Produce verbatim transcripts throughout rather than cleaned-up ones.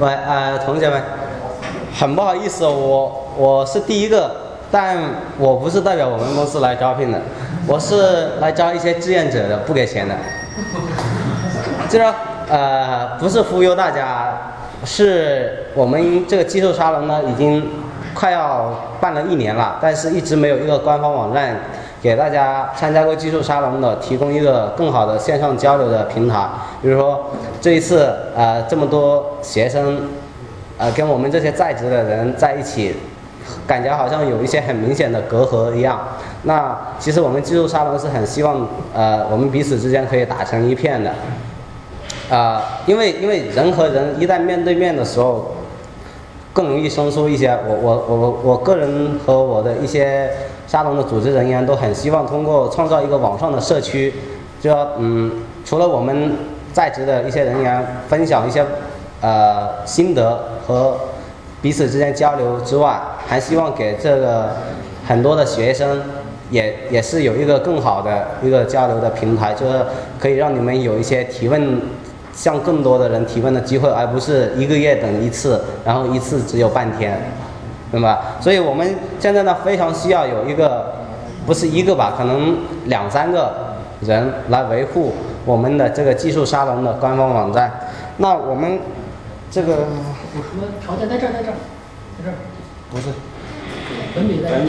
喂，呃，同学们，很不好意思，我我是第一个，但我不是代表我们公司来招聘的，我是来招一些志愿者的，不给钱的。这个呃不是忽悠大家，是我们这个技术沙龙呢已经快要办了一年了，但是一直没有一个官方网站给大家参加过技术沙龙的提供一个更好的线上交流的平台。比如说这一次呃这么多学生呃跟我们这些在职的人在一起，感觉好像有一些很明显的隔阂一样。那其实我们技术沙龙是很希望呃我们彼此之间可以打成一片的。呃因为因为人和人一旦面对面的时候更容易生疏一些。我我我我个人和我的一些沙龙的组织人员都很希望通过创造一个网上的社区，就说嗯，除了我们在职的一些人员分享一些呃心得和彼此之间交流之外，还希望给这个很多的学生也也是有一个更好的一个交流的平台，就是可以让你们有一些提问，向更多的人提问的机会，而不是一个月等一次，然后一次只有半天，对吧？所以我们现在呢非常需要有一个，不是一个吧，可能两三个人来维护我们的这个技术沙龙的官方网站。那我们这个有什么条件？在这儿，在这儿，在这儿。 不是。 本笔在这儿。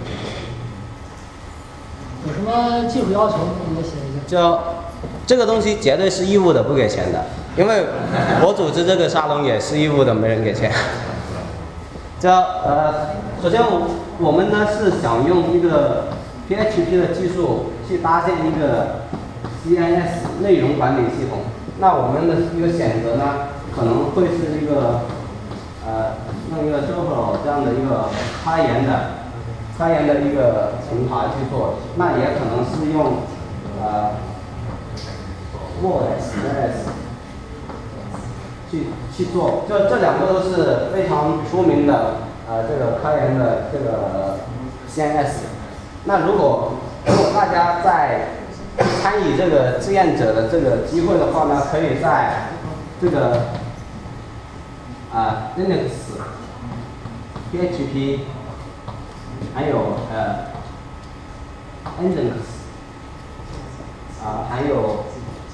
有什么技术要求？你给写一下。 就这个东西绝对是义务的，不给钱的，因为我组织这个沙龙也是义务的，没人给钱。这呃，首先我我们呢是想用一个 P H P 的技术去搭建一个 C M S 内容管理系统。那我们的一个选择呢，可能会是一个呃用一个 Zoho 这样的一个开源的开源的一个平台去做，那也可能是用呃 WordPress 去去做，这这两个都是非常出名的呃这个开源的这个 C M S。那如果如果大家在参与这个志愿者的这个机会的话呢，可以在这个啊 Linux、P H P 还有呃 Nginx 啊还有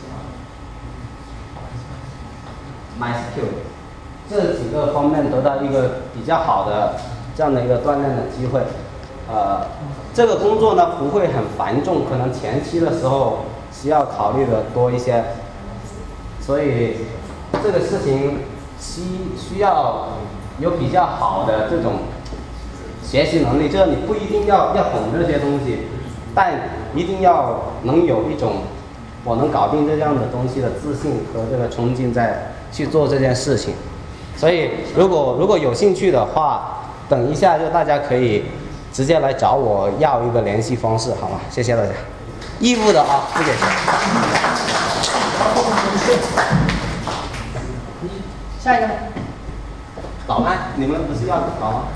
MySQL 这几个方面得到一个比较好的这样的一个锻炼的机会。呃，这个工作呢不会很繁重，可能前期的时候需要考虑的多一些，所以这个事情需需要有比较好的这种学习能力，就是你不一定要要懂这些东西，但一定要能有一种我能搞定这样的东西的自信和这个冲劲在去做这件事情。所以如果如果有兴趣的话，等一下就大家可以直接来找我要一个联系方式，好吗？谢谢大家。义务的啊，不给钱。 下一个。 导案，你们不是要导吗？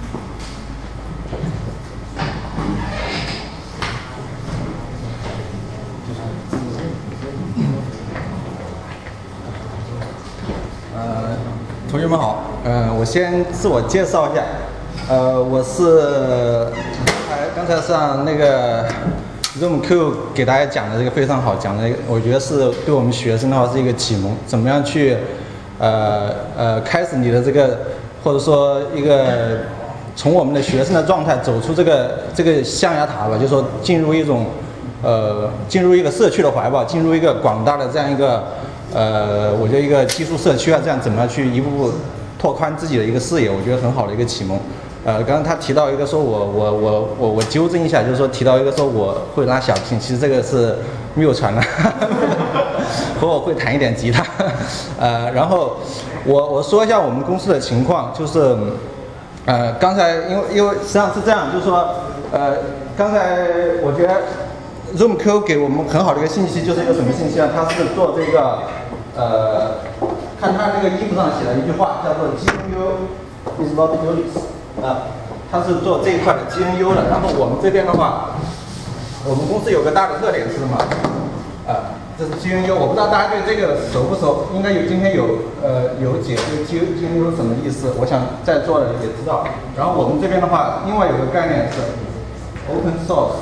呃，同学们好，呃，我先自我介绍一下，呃，我是，哎，刚才上那个 ZoomQ 给大家讲的这个非常好，讲的我觉得是对我们学生的话是一个启蒙，怎么样去，呃呃，开始你的这个，或者说一个从我们的学生的状态走出这个这个象牙塔吧，就是说进入一种，呃，进入一个社区的怀抱，进入一个广大的这样一个。呃，我觉得一个技术社区啊，这样怎么样去一步步拓宽自己的一个视野，我觉得很好的一个启蒙。呃，刚刚他提到一个说我我我我我纠正一下，就是说提到一个说我会拉小提琴，其实这个是谬传的，和我会弹一点吉他。呃，然后我我说一下我们公司的情况，就是呃刚才因为因为实际上是这样，就是说呃刚才我觉得。ZoomQ 给我们很好的一个信息，就是一个什么信息呢？它是做这个，呃，看它那个衣服上写了一句话，叫做 G N U is not useless， 啊，它是做这一块的 G N U 的。然后我们这边的话，我们公司有个大的特点是什么？啊， 这是 G N U， 我不知道大家对这个熟不熟，应该有今天有呃有解这个 G N U 什么意思，我想在座的也知道。然后我们这边的话，另外有个概念是 open source，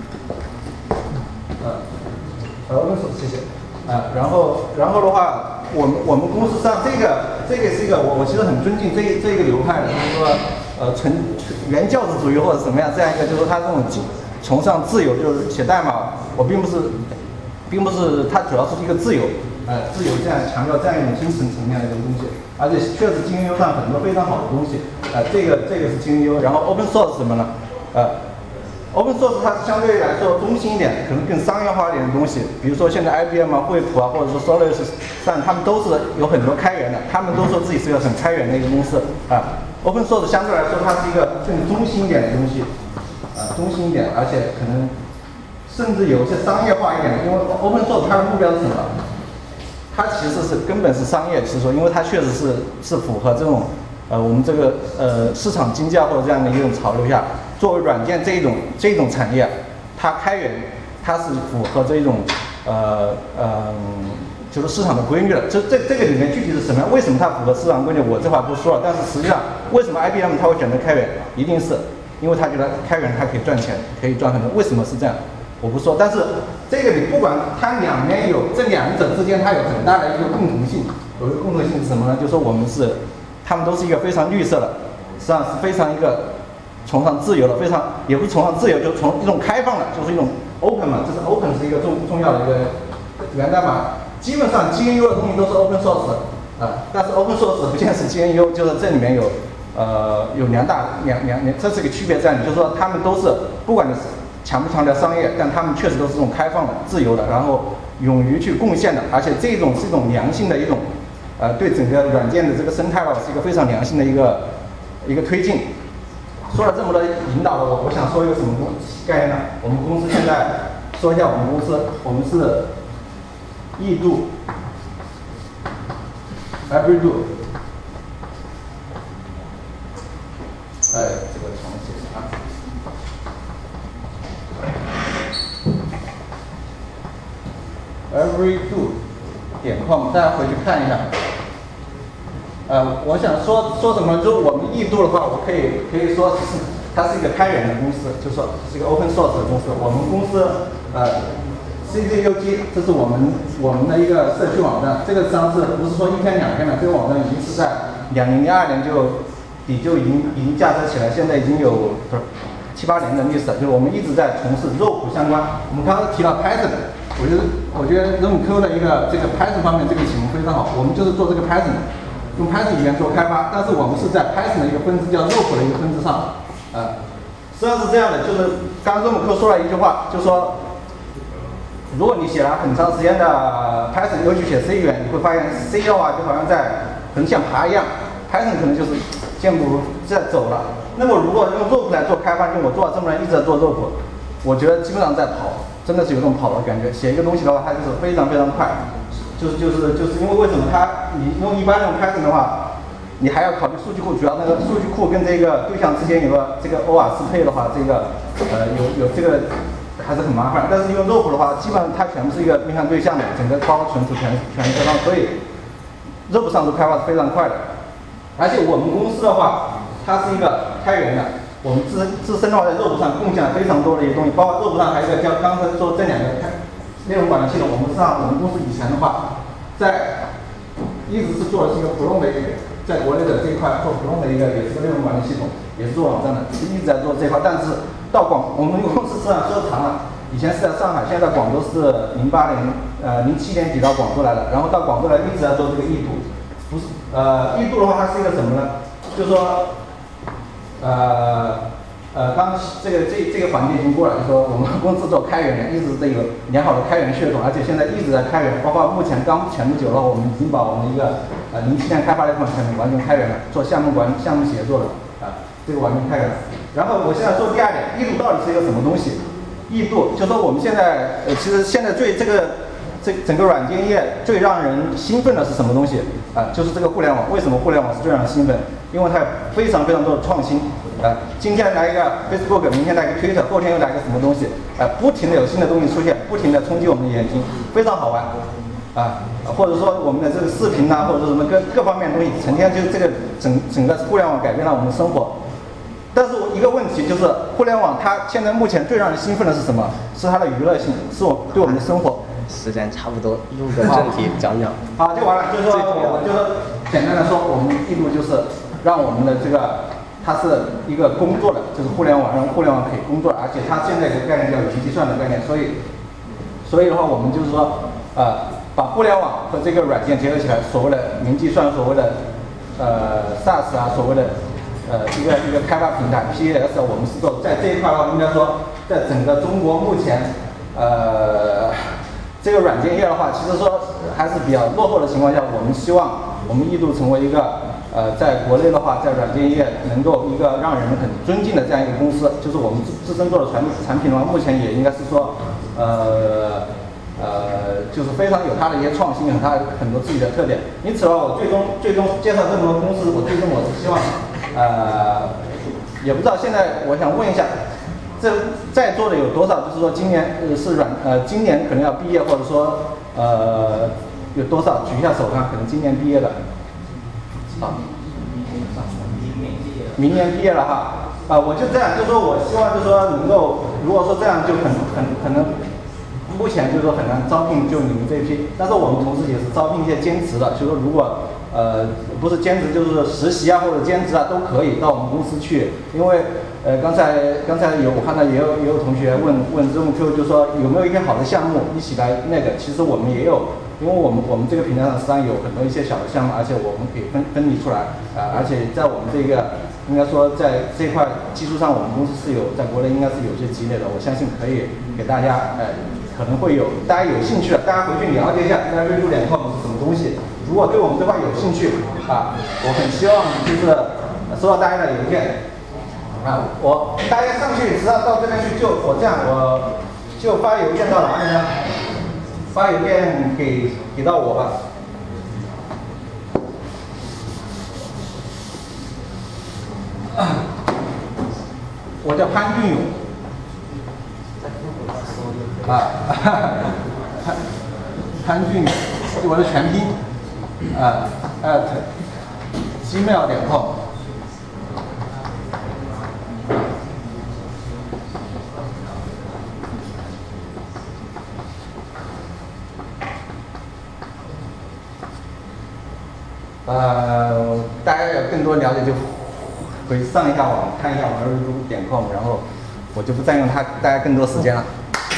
呃，呃 open source 谢谢，啊、呃，然后然后的话，我们我们公司上这个这个是一个我我其实很尊敬这这一个流派的，就是说呃纯原教旨主义或者什么样这样一个，就是他这种崇尚自由，就是写代码，我并不是。并不是，它主要是一个自由，呃，自由这样强调这样一种精神层面的一种东西，而且确实 G N U 上很多非常好的东西，呃，这个这个是 G N U， 然后 Open Source 什么呢？呃 ，Open Source 它相对来说中心一点，可能更商业化一点的东西，比如说现在 I B M 啊、惠普啊，或者说 Solaris 上，他们都是有很多开源的，他们都说自己是个很开源的一个公司啊。Open Source 相对来说它是一个更中心一点的东西，啊，中心一点，而且可能。甚至有一些商业化一点的，因为 open source 它的目标是什么？它其实是根本是商业，是说，因为它确实是是符合这种呃我们这个呃市场经济啊或者这样的一种潮流下，作为软件这一种这一种产业，它开源它是符合这种呃呃就是市场的规律的。这这这个里面具体是什么样？为什么它符合市场规律？我这话不说了。但是实际上，为什么 I B M 它会选择开源？一定是因为它觉得开源它可以赚钱，可以赚很多。为什么是这样？我不说，但是这个你不管它两边有这两者之间，它有很大的一个共同性。有一个共同性是什么呢？就是说我们是，他们都是一个非常绿色的，实际上是非常一个崇尚自由的，非常也不是崇尚自由，就是从一种开放的，就是一种 open 嘛，这是 open 是一个重重要的一个源代码。基本上 G N U 的东西都是 open source 的啊、呃，但是 open source 不见是 G N U， 就是这里面有呃有两大两两两，这是一个区别在，就是说他们都是不管你是。强不强调商业，但他们确实都是这种开放的、自由的，然后勇于去贡献的，而且这种是一种良性的一种，呃，对整个软件的这个生态吧，是一个非常良性的一个一个推进。说了这么多引导了我，我想说一个什么概念呢？我们公司现在说一下我们公司，我们是易度 ，Everydo， 哎，这个重写啊。everydo 点 com， 大家回去看一下。呃，我想说说什么？就是我们易度的话，我可以可以说是它是一个开源的公司，就是说是一个 open source 的公司。我们公司呃 C Z U G， 这是我们我们的一个社区网站。这个实际上是不是说一天两天的？这个网站已经是在两零零二年就底就已经已经架设起来，现在已经有不是七八年的历史了。就是我们一直在从事肉谱相关。我们刚刚提到 Python。我觉得，我觉得 RemoQ 的一个这个 Python 方面这个启蒙非常好。我们就是做这个 Python， 用 Python 语言做开发，但是我们是在 Python 的一个分支叫 Rope 的一个分支上，呃，实际上是这样的，就是刚刚 RemoQ 说了一句话，就说，如果你写了很长时间的 Python， 又去写 C 语言，你会发现 C 的话就好像在可能像爬一样 ，Python 可能就是健步在走了。那么如果用 Rope 来做开发，就我做了这么长一直在做 Rope， 我觉得基本上在跑。真的是有种跑的感觉，写一个东西的话，它就是非常非常快，就是就是就是因为为什么它你用一般用 Python 的话，你还要考虑数据库，主要那个数据库跟这个对象之间有个这个 O R 适配的话，这个呃有有这个还是很麻烦。但是用 Rope 的话，基本上它全部是一个面向对象的，整个包存储全全开放，所以 Rope 上是开发是非常快的。而且我们公司的话，它是一个开源的。我们自自身的话，在 Rope 上贡献了非常多的一些东西，包括 Rope 上还有一个叫刚才说这两个内容管理系统。我们实际上我们公司以前的话，在一直是做的是一个普通的一个，在国内的这一块做普通的一个也是个内容管理系统，也是做网站的，一直在做这一块。但是到广我们公司实际上说长了，以前是在上海，现在在广州是零八年呃零七年底到广州来的，然后到广州来一直在做这个易度。不是呃易度的话，它是一个什么呢？就是说。呃呃，刚这个这这个环节已经过了，就是说我们公司做开源，一直这个良好的开源血统，而且现在一直在开源，包括目前刚前不久的话，我们已经把我们一个呃零七年开发的一款产品完全开源了，做项目管理、项目协作的啊、呃，这个完全开源。然后我现在说第二点，易度到底是一个什么东西？易度就是说我们现在呃，其实现在最这个这整个软件业最让人兴奋的是什么东西啊？就是这个互联网。为什么互联网是最让人兴奋？因为它有非常非常多的创新啊！今天来一个 Facebook， 明天来一个 Twitter， 后天又来个什么东西啊？不停的有新的东西出现，不停的冲击我们的眼睛，非常好玩啊！或者说我们的这个视频呐、啊，或者说什么各各方面的东西，成天就这个整整个互联网改变了我们的生活。但是一个问题就是，互联网它现在目前最让人兴奋的是什么？是它的娱乐性，是我对我们的生活。 时间差不多，入个正题讲讲。 好，就完了。就是说，我就是简单的说，我们义路就是让我们的这个，它是一个工作的，就是互联网，让互联网可以工作，而且它现在有个概念叫云计算的概念，所以，所以的话，我们就是说，呃，把互联网和这个软件结合起来，所谓的云计算，所谓的呃 SaaS 啊，所谓的。呃，一个一个开发平台 P A S， 我们是做在这一块的话，应该说，在整个中国目前，呃，这个软件业的话，其实说还是比较落后的情况下，我们希望我们义路成为一个呃，在国内的话，在软件业能够一个让人很尊敬的这样一个公司，就是我们自自身做的产产品的话，目前也应该是说，呃。呃，就是非常有它的一些创新，有它很多自己的特点。因此的话，我最终最终介绍这么多公司，我最终我是希望，呃，也不知道现在我想问一下，这在座的有多少？就是说今年呃是软呃今年可能要毕业，或者说呃有多少？举一下手看，可能今年毕业的。啊，明年毕业了哈。啊、呃，我就这样，就是说我希望就是说能够，如果说这样就很很可能。目前就是说很难招聘就你们这一批，但是我们同时也是招聘一些兼职的，就是说如果呃不是兼职就是实习啊或者兼职啊都可以到我们公司去，因为呃刚才刚才有我看到也有也有同学问问 Zoom Q， 就说有没有一些好的项目一起来那个，其实我们也有，因为我们我们这个平台上实际上有很多一些小的项目，而且我们可以分分离出来啊、呃，而且在我们这个应该说在这块技术上，我们公司是有在国内应该是有些积累的，我相信可以给大家呃。可能会有大家有兴趣的，大家回去了解一下，大家瑞路点 com 是什么东西。如果对我们这块有兴趣啊，我很希望就是收到大家的邮件啊，我大家上去只要到这边去就我这样，我就发邮件到哪里呢？发邮件给给到我吧。啊、我叫潘俊勇。啊，潘潘俊是我的全拼，啊 at gmail 点 com。呃，大家有更多了解就回上一下网看一下网瑞路点 com， 然后我就不占用他大家更多时间了。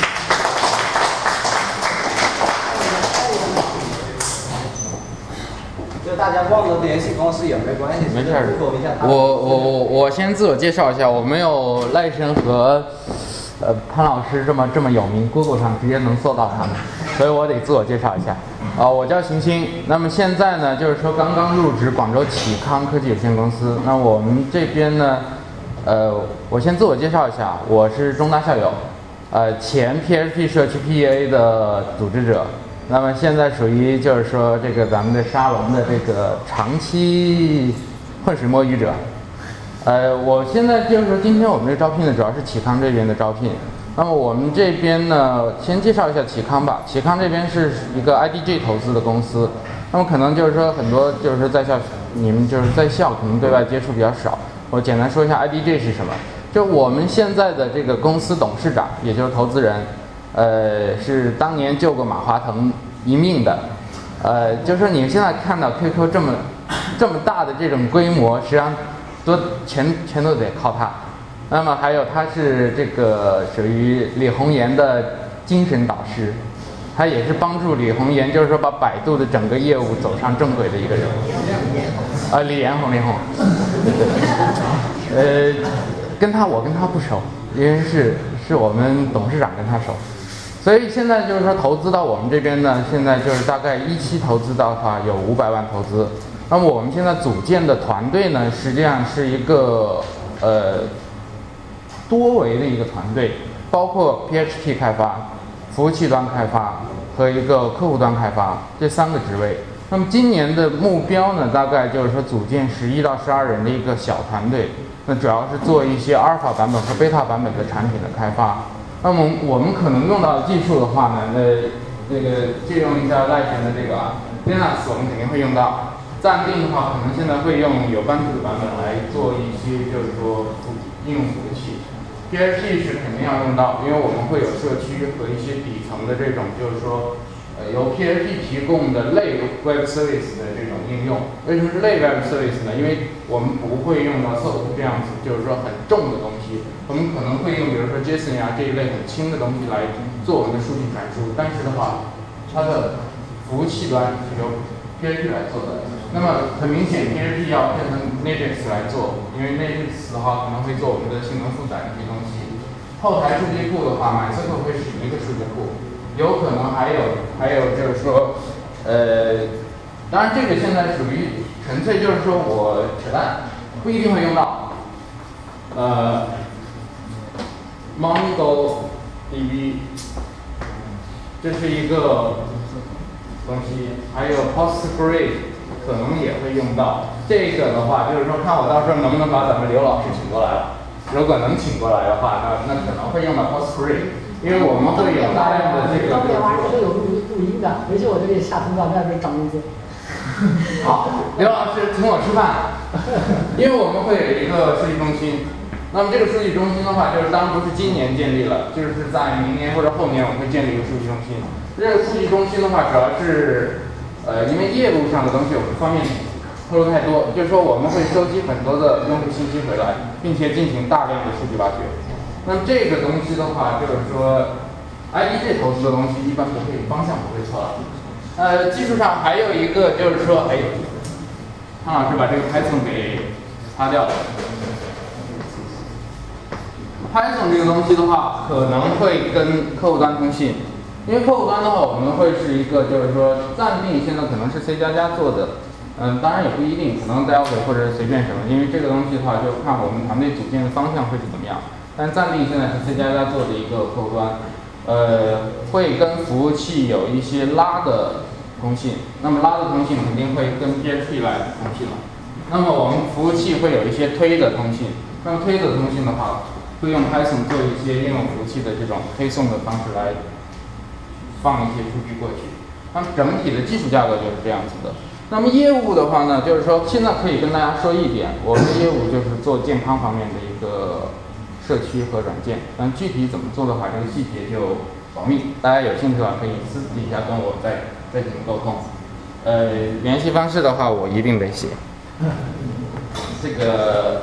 大家忘了联系方式也没关系， 没事儿。我我我我先自我介绍一下，我没有赖生和呃潘老师这么这么有名 ，Google 上直接能搜到他们，所以我得自我介绍一下。啊、呃，我叫邢鑫。那么现在呢，就是说刚刚入职广州启康科技有限公司。那我们这边呢，呃，我先自我介绍一下，我是中大校友，呃，前 P H P 社区 P E A 的组织者。那么现在属于就是说这个咱们的沙龙的这个长期浑水摸鱼者，呃，我现在就是说今天我们这招聘呢主要是启康这边的招聘。那么我们这边呢，先介绍一下启康吧。启康这边是一个 I D G 投资的公司，那么可能就是说很多就是说在校你们就是在校可能对外接触比较少，我简单说一下 I D G 是什么。就我们现在的这个公司董事长，也就是投资人。呃，是当年救过马化腾一命的，呃，就是说你们现在看到 Q Q 这么这么大的这种规模，实际上都全全都得靠他。那么还有他是这个属于李洪岩的精神导师，他也是帮助李洪岩，就是说把百度的整个业务走上正轨的一个人。啊、呃，李彦宏，李宏，对对对，呃，跟他我跟他不熟，因为是是我们董事长跟他熟。所以现在就是说投资到我们这边呢，现在就是大概一期投资的话有五百万投资。那么我们现在组建的团队呢，实际上是一个呃多维的一个团队，包括 P H P 开发、服务器端开发和一个客户端开发这三个职位。那么今年的目标呢，大概就是说组建十一到十二人的一个小团队，那主要是做一些阿尔法版本和贝塔版本的产品的开发。那么我们可能用到的技术的话呢，那这个借用一下赖神的这个 Linux， 我们肯定会用到。暂定的话，可能现在会用有班图的版本来做一些，就是说应用服务器。P H P 是肯定要用到，因为我们会有社区和一些底层的这种，就是说。呃，由 P H P 提供的类 Web Service 的这种应用，为什么是类 Web Service 呢？因为我们不会用到 S O A P 这样子，就是说很重的东西，我们可能会用，比如说 JSON 啊这一类很轻的东西来做我们的数据传输，但是的话，它的服务器端是由 P H P 来做的。那么很明显 ，P H P 要变成 Nginx 来做，因为 Nginx 的话可能会做我们的性能负载这些东西。后台数据库的话 ，MySQL 会是一个数据库。有可能还有还有就是说，呃，当然这个现在属于纯粹就是说我扯淡，不一定会用到。呃 ，MongoDB， 这是一个东西，还有 Postgre 可能也会用到。这个的话就是说，看我到时候能不能把咱们刘老师请过来了。如果能请过来的话，那那可能会用到 Postgre。因为我们会有大量的这个。 当面晚上都有录录音的，回去我就给你下通告，在那边涨工资。 好，刘老师请我吃饭，因为我们会有一个数据中心。那么这个数据中心的话，就是当然不是今年建立了，就是在明年或者后年我们会建立一个数据中心。这个数据中心的话，主要是呃，因为业务上的东西我不方便透露太多，就是说我们会收集很多的用户信息回来，并且进行大量的数据挖掘。那么这个东西的话，就是说 I D G 投资的东西一般不会方向不会错了。呃，技术上还有一个就是说，哎，汤老师把这个 Python 给擦掉了。Python 这个东西的话，可能会跟客户端通信，因为客户端的话，我们会是一个就是说暂定现在可能是 C 加加做的，嗯，当然也不一定，可能 Delphi 或者随便什么，因为这个东西的话，就看我们团队组建的方向会是怎么样。但暂定现在是 C 加加做的一个客户端，呃，会跟服务器有一些拉的通信，那么拉的通信肯定会跟 P H P 来通信了。那么我们服务器会有一些推的通信，那么推的通信的话，会用 Python 做一些应用服务器的这种推送的方式来放一些数据过去。那么整体的技术架构就是这样子的。那么业务的话呢，就是说现在可以跟大家说一点，我们的业务就是做健康方面的一个社区和软件，但具体怎么做的话，这个细节就保密。大家有兴趣的话，可以私底下跟我再再进行沟通。呃，联系方式的话，我一定得写。这个。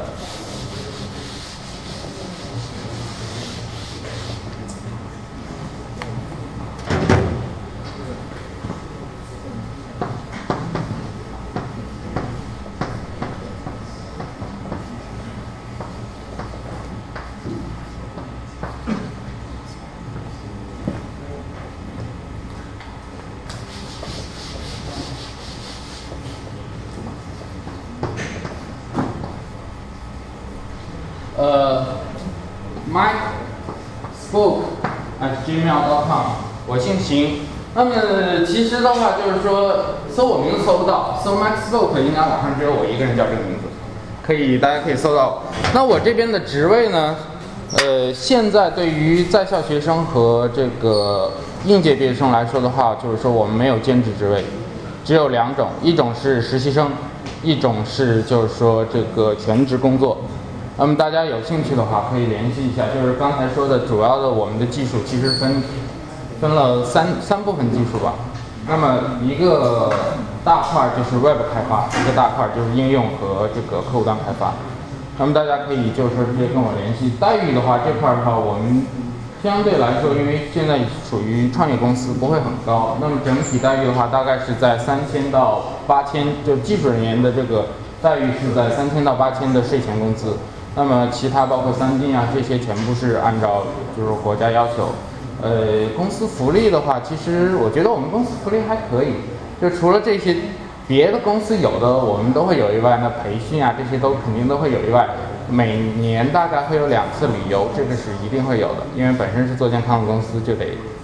呃 ，Mike Spoke at gmail dot com， 我姓邢。那么其实的话就是说，搜我名字搜不到，搜 Mike Spoke 应该网上只有我一个人叫这个名字，可以大家可以搜到。那我这边的职位呢，呃，现在对于在校学生和这个应届毕业生来说的话，就是说我们没有兼职职位，只有两种，一种是实习生，一种是就是说这个全职工作。那么大家有兴趣的话，可以联系一下。就是刚才说的，主要的我们的技术其实分分了三三部分技术吧。那么一个大块就是 Web 开发，一个大块就是应用和这个客户端开发。那么大家可以就是说直接跟我联系。待遇的话，这块的话我们相对来说，因为现在属于创业公司，不会很高。那么整体待遇的话，大概是在三千到八千，就技术人员的这个待遇是在三千到八千的税前工资。那么其他包括三金啊这些全部是按照就是国家要求。呃，公司福利的话，其实我觉得我们公司福利还可以，就除了这些别的公司有的我们都会有以外，那培训啊这些都肯定都会有以外，每年大概会有两次旅游，这个是一定会有的，因为本身是做健康的公司就得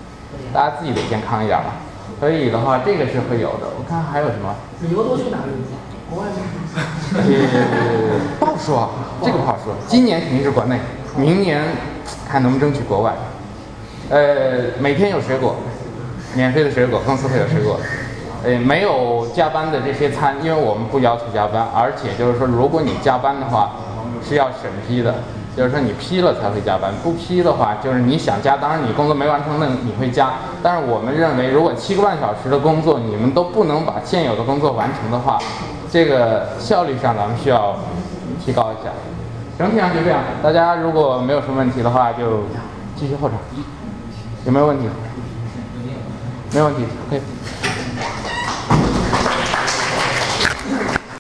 大家自己得健康一点吧。所以的话，这个是会有的。我看还有什么？ 旅游都去哪里？国外吗？ 呃，不好说，这个不好说。今年肯定是国内，明年看能不能争取国外。呃，每天有水果，免费的水果，公司会有水果。呃，没有加班的这些餐，因为我们不要求加班，而且就是说，如果你加班的话，是要审批的。就是说你批了才会加班，不批的话就是你想加，当然你工作没完成那你会加，但是我们认为如果七个半小时的工作你们都不能把现有的工作完成的话，这个效率上咱们需要提高一下。整体上就这样，大家如果没有什么问题的话就继续后场。有没有问题？没有问题 ，OK。